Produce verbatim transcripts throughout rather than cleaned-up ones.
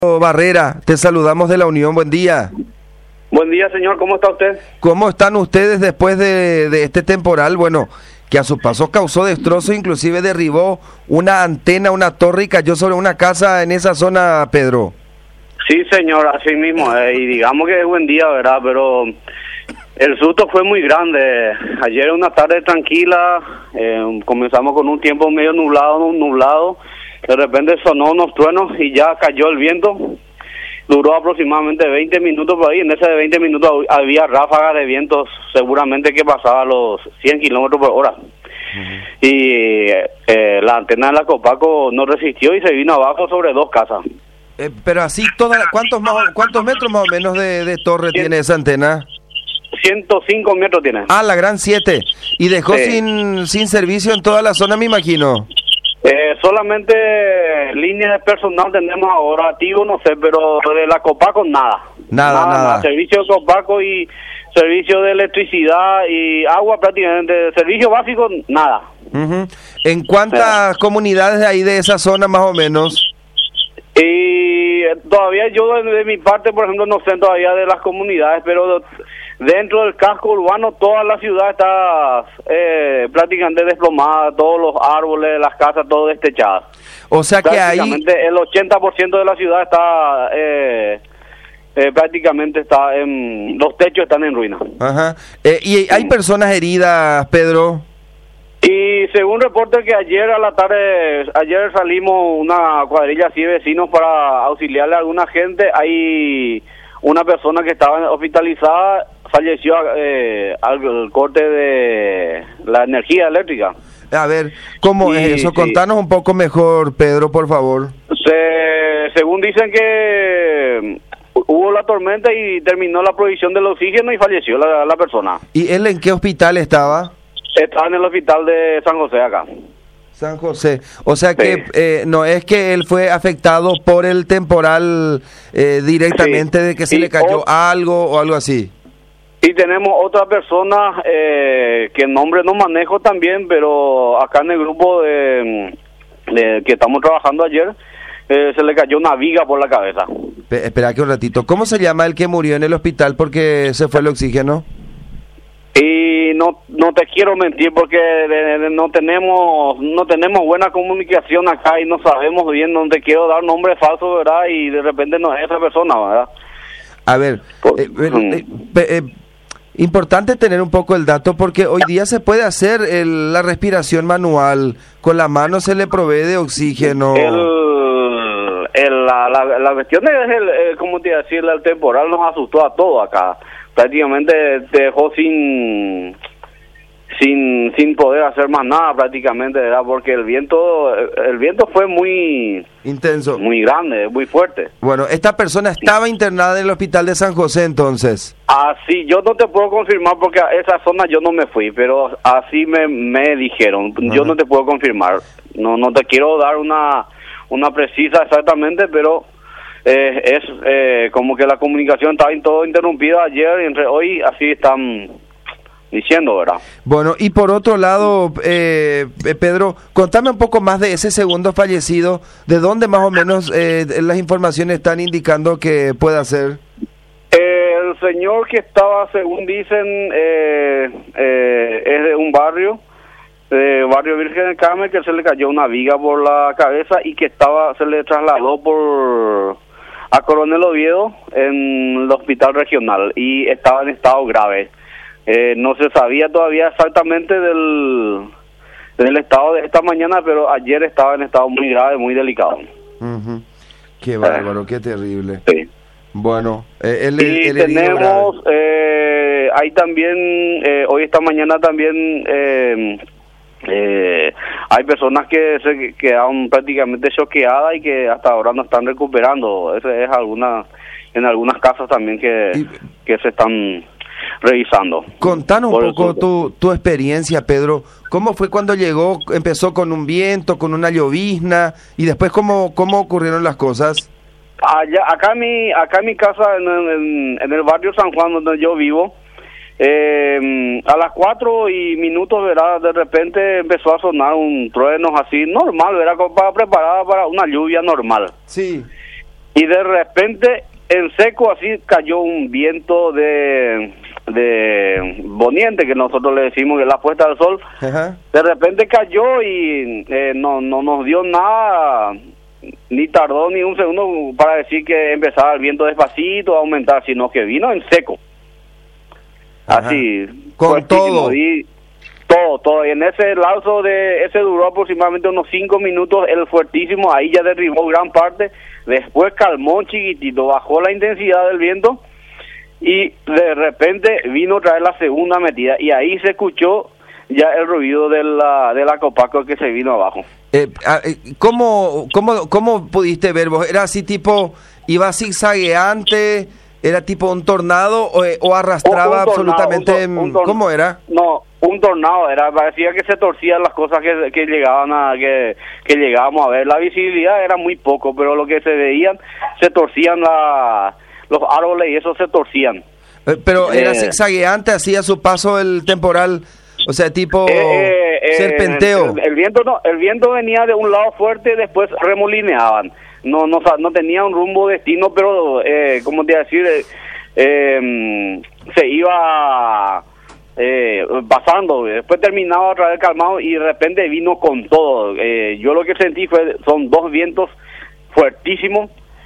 Barrera, te saludamos de la Unión, buen día. Buen día, señor, ¿cómo está usted? ¿Cómo están ustedes después de, de este temporal? Bueno, que a su paso causó destrozo, inclusive derribó una antena, una torre y cayó sobre una casa en esa zona, Pedro. Sí, señor, así mismo, eh, y digamos que es buen día, ¿verdad? Pero el susto fue muy grande. Ayer una tarde tranquila, eh, comenzamos con un tiempo medio nublado, nublado. De repente sonó unos truenos y ya cayó el viento. Duró aproximadamente veinte minutos por ahí. En ese de veinte minutos había ráfagas de vientos, seguramente que pasaba los cien kilómetros por hora. Uh-huh. Y eh, la antena de la Copaco no resistió y se vino abajo sobre dos casas. Eh, pero así, toda la, ¿cuántos, más, ¿cuántos metros más o menos de, de torre cien, tiene esa antena? ciento cinco metros tiene. Ah, la gran siete. Y dejó sí. sin, sin servicio en toda la zona, me imagino. Eh, solamente líneas de personal tenemos ahora activo, no sé, pero de la Copaco nada. Nada, nada. nada. Servicio de Copaco y servicio de electricidad y agua prácticamente, servicio básico, nada. Uh-huh. ¿En cuántas eh. comunidades de ahí de esa zona más o menos? Y todavía yo de, de mi parte, por ejemplo, no sé todavía de las comunidades, pero dentro del casco urbano toda la ciudad está eh, prácticamente desplomada, todos los árboles, las casas, todo destechadas. O sea que ahí... Prácticamente el ochenta por ciento de la ciudad está... Eh, eh, prácticamente está en... Los techos están en ruina. Ajá. Eh, ¿Y hay personas heridas, Pedro? Y según reporte que ayer a la tarde, ayer salimos una cuadrilla así de vecinos para auxiliarle a alguna gente, hay una persona que estaba hospitalizada, falleció eh, al corte de la energía eléctrica. A ver, ¿cómo y, es eso? Sí. Contanos un poco mejor, Pedro, por favor. Se, según dicen que hubo la tormenta y terminó la provisión del oxígeno y falleció la, la persona. ¿Y él en qué hospital estaba? Estaba en el hospital de San José acá. San José. O sea que sí. eh, no es que él fue afectado por el temporal eh, directamente sí. de que se y le cayó o, algo o algo así. Y tenemos otra persona eh, que el nombre no manejo también, pero acá en el grupo de, de que estamos trabajando ayer eh, se le cayó una viga por la cabeza. Pe- espera aquí un ratito. ¿Cómo se llama el que murió en el hospital porque se fue el oxígeno? Y no no te quiero mentir porque de, de, no tenemos no tenemos buena comunicación acá y no sabemos bien dónde quiero dar nombre falso, ¿verdad? Y de repente no es esa persona, ¿verdad? A ver, Por, eh, eh, eh, eh, importante tener un poco el dato porque hoy día se puede hacer el, la respiración manual, con la mano se le provee de oxígeno. El, el, la, la, la cuestión es, el, el, como te decía, el temporal nos asustó a todos acá. Prácticamente te dejó sin sin sin poder hacer más nada prácticamente, ¿verdad? Porque el viento el viento fue muy intenso, muy grande, muy fuerte. Bueno, esta persona estaba internada en el hospital de San José entonces. Así, yo no te puedo confirmar porque a esa zona yo no me fui, pero así me, me dijeron. Uh-huh. Yo no te puedo confirmar. No no te quiero dar una una precisa exactamente, pero Eh, es eh, como que la comunicación estaba todo interrumpida ayer y entre hoy así están diciendo, ¿verdad? Bueno, y por otro lado, eh, Pedro, contame un poco más de ese segundo fallecido, ¿de dónde más o menos eh, las informaciones están indicando que pueda ser? Eh, el señor que estaba, según dicen, eh, eh, es de un barrio, de barrio Virgen del Carmen, que se le cayó una viga por la cabeza y que estaba se le trasladó por a Coronel Oviedo en el hospital regional y estaba en estado grave. Eh, no se sabía todavía exactamente del del estado de esta mañana, pero ayer estaba en estado muy grave, muy delicado. Uh-huh. Qué bárbaro, eh, qué terrible. Sí. Bueno, eh, él, y él tenemos, eh, hay también, eh, hoy esta mañana también... Eh, Eh, hay personas que se quedaron prácticamente choqueadas y que hasta ahora no están recuperando. Eso es alguna, en algunas casas también que, y, que se están revisando. Contanos un poco tu, tu experiencia, Pedro. ¿Cómo fue cuando llegó? ¿Empezó con un viento, con una llovizna? Y después, ¿cómo, cómo ocurrieron las cosas? Allá, acá en mi, acá en mi casa, en, en, en el barrio San Juan, donde yo vivo, Eh, a las cuatro y minutos, ¿verdad? De repente empezó a sonar un trueno así normal, ¿verdad? Para preparada para una lluvia normal. Sí. y de repente en seco así cayó un viento de de poniente, que nosotros le decimos que es la puesta del sol. Ajá. De repente cayó y eh, no no nos dio nada, ni tardó ni un segundo para decir que empezaba el viento despacito a aumentar, sino que vino en seco. Ajá. Así, con todo. Y todo, todo. Y en ese lapso de, ese duró aproximadamente unos cinco minutos, el fuertísimo, ahí ya derribó gran parte, después calmó un chiquitito, bajó la intensidad del viento, y de repente vino otra vez la segunda metida, y ahí se escuchó ya el ruido de la, de la copaco que se vino abajo. Eh, ¿cómo, cómo, ¿Cómo pudiste ver vos? ¿Era así tipo, iba zigzagueante, era tipo un tornado o, o arrastraba un, un tornado, absolutamente? Un, un, un ¿Cómo era? No, un tornado, era, parecía que se torcían las cosas que, que llegaban a, que, que llegábamos a ver. La visibilidad era muy poco, pero lo que se veían, se torcían la, los árboles y eso se torcían. Eh, pero era eh, zigzagueante, hacía su paso el temporal, o sea, tipo eh, eh, serpenteo. El, el viento no, el viento venía de un lado fuerte, después remolineaban. No, no, no tenía un rumbo destino, pero, eh, ¿cómo te iba a decir? Eh, eh, se iba eh, pasando, después terminaba otra vez calmado y de repente vino con todo. Eh, yo lo que sentí fue, son dos vientos fuertísimos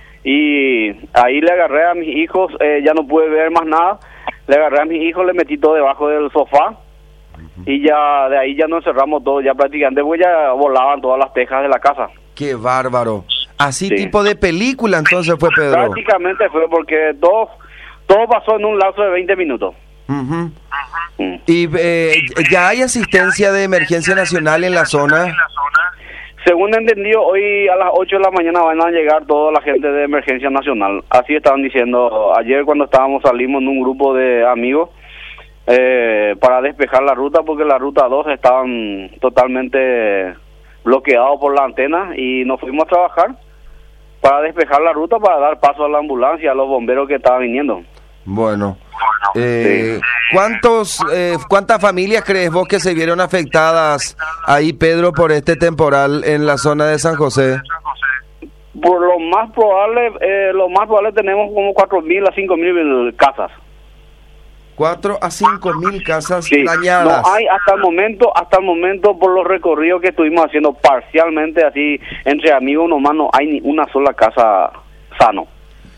y ahí le agarré a mis hijos, eh, ya no pude ver más nada, le agarré a mis hijos, le metí todo debajo del sofá y ya de ahí ya nos encerramos todo, ya prácticamente, pues ya volaban todas las tejas de la casa. ¡Qué bárbaro! Así Sí. tipo de película entonces fue, Pedro. Prácticamente fue porque todo, todo pasó en un lapso de veinte minutos. Uh-huh. Mm. ¿Y eh, ya hay asistencia de emergencia nacional en la zona? Según entendido, hoy a las ocho de la mañana van a llegar toda la gente de emergencia nacional. Así estaban diciendo. Ayer cuando estábamos, salimos en un grupo de amigos eh, para despejar la ruta, porque la ruta dos estaban totalmente bloqueados por la antena y nos fuimos a trabajar para despejar la ruta, para dar paso a la ambulancia, a los bomberos que estaban viniendo. Bueno, eh, Sí. ¿cuántos, eh, ¿cuántas familias crees vos que se vieron afectadas ahí, Pedro, por este temporal en la zona de San José? Por lo más probable, eh, lo más probable tenemos como cuatro mil a cinco mil casas. Cuatro a cinco mil casas Sí, dañadas. no hay hasta el momento, hasta el momento por los recorridos que estuvimos haciendo parcialmente así entre amigos nomás, no hay ni una sola casa sano.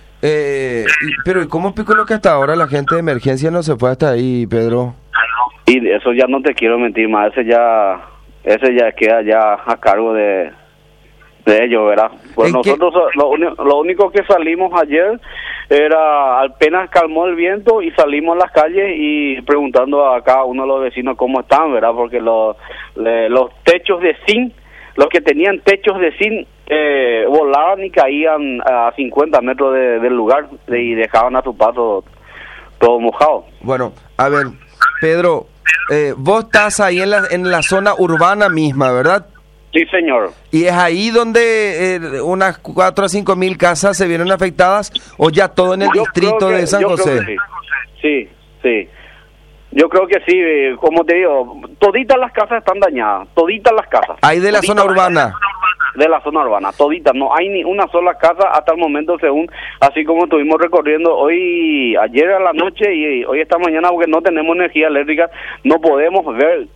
Eh, y- pero ¿y cómo pico lo que hasta ahora la gente de emergencia no se fue hasta ahí, Pedro? Y de eso ya no te quiero mentir más, ese ya, ese ya queda ya a cargo de, de ellos, ¿verdad? Pues ¿En qué- nosotros lo, uni- lo único que salimos ayer era, apenas calmó el viento y salimos a las calles y preguntando a cada uno de los vecinos cómo están, ¿verdad? Porque los, le- los techos de zinc, los que tenían techos de zinc, eh, volaban y caían a cincuenta metros de- del lugar de- y dejaban a su paso todo mojado. Bueno, a ver, Pedro, eh, vos estás ahí en la, en la zona urbana misma, ¿verdad? Sí, señor. ¿Y es ahí donde eh, unas cuatro a cinco mil casas se vieron afectadas o ya todo en el Yo distrito creo que- de San yo creo José? que sí. sí, sí. Yo creo que sí, eh, como te digo, toditas las casas están dañadas, toditas las casas. Ahí de la Toditas zona las urbana. casas De la zona urbana, toditas, no hay ni una sola casa hasta el momento, según, así como estuvimos recorriendo hoy, ayer a la noche y hoy esta mañana, porque no tenemos energía eléctrica, no podemos ver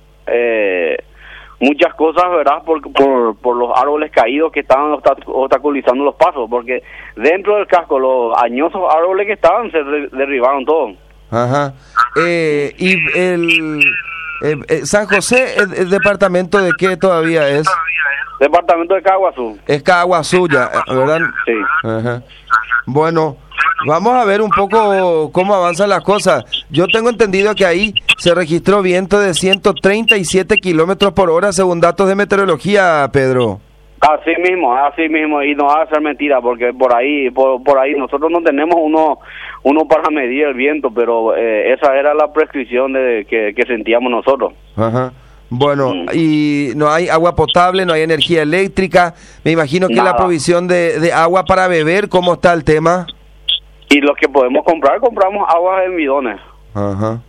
eh, muchas cosas, ¿verdad? Por, por, por los árboles caídos que estaban obsta- obstaculizando los pasos, porque dentro del casco los añosos árboles que estaban se re- derribaron todos. Ajá. Eh, y el eh, eh, San José, el, el departamento de qué todavía es? Departamento de Caguazú. Es Caguazú ya, ¿verdad? Sí. Ajá. Bueno, vamos a ver un poco cómo avanzan las cosas. Yo tengo entendido que ahí se registró viento de ciento treinta y siete kilómetros por hora según datos de meteorología, Pedro. Así mismo, así mismo, y no va a ser mentira, porque por ahí, por, por ahí, nosotros no tenemos uno, uno para medir el viento, pero eh, esa era la prescripción de que, que sentíamos nosotros. Ajá. Bueno, Mm. y no hay agua potable, no hay energía eléctrica. Me imagino que Nada. la provisión de, de agua para beber, ¿cómo está el tema? Y los que podemos comprar, compramos aguas en bidones. Ajá.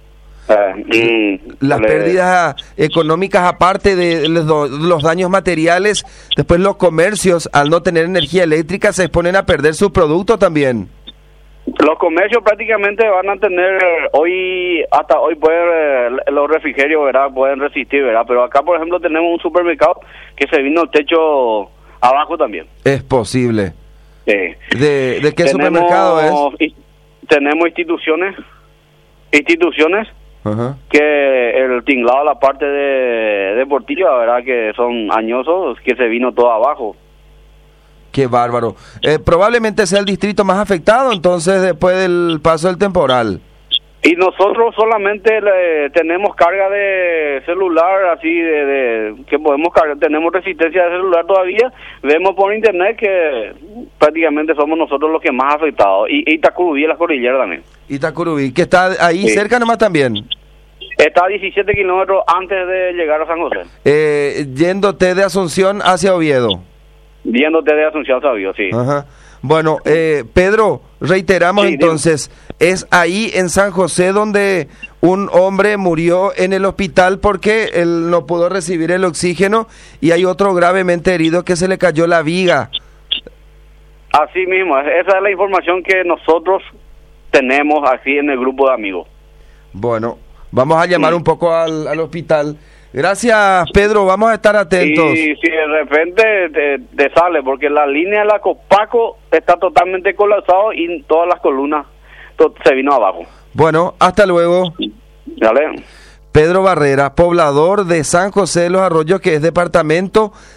Eh, mm, Las le- pérdidas económicas, aparte de los, do- los daños materiales, después los comercios, al no tener energía eléctrica, se exponen a perder sus productos también. Los comercios prácticamente van a tener, hoy, hasta hoy pueden, eh, los refrigerios, ¿verdad? Pueden resistir, ¿verdad? Pero acá, por ejemplo, tenemos un supermercado que se vino el techo abajo también. Es posible. Sí. ¿De, de qué Tenemos- supermercado es? y- Tenemos instituciones, instituciones Ajá. que el tinglado, la parte de deportiva, ¿verdad? Que son añosos, que se vino todo abajo. Qué bárbaro. Eh, probablemente sea el distrito más afectado entonces después del paso del temporal. Y nosotros solamente le- tenemos carga de celular, así de, de que podemos cargar, tenemos resistencia de celular todavía. Vemos por internet que prácticamente somos nosotros los que más afectados. Y, y Itacurubí y las cordilleras también. Itacurubí, que está ahí Sí. cerca nomás también. Está a diecisiete kilómetros antes de llegar a San José, Eh, yéndote de Asunción hacia Oviedo. viéndote de Asunción Sabio, sí. Ajá. Bueno, eh, Pedro, reiteramos Sí, entonces, es ahí en San José donde un hombre murió en el hospital porque él no pudo recibir el oxígeno y hay otro gravemente herido que se le cayó la viga. Así mismo, esa es la información que nosotros tenemos así en el grupo de amigos. Bueno, vamos a llamar Sí. un poco al, al hospital. Gracias, Pedro, vamos a estar atentos. Y si de repente te, te sale, porque la línea de la Copaco está totalmente colapsado y todas las columnas to- se vino abajo. Bueno, hasta luego. ¿Vale? Pedro Barrera, poblador de San José de los Arroyos, que es departamento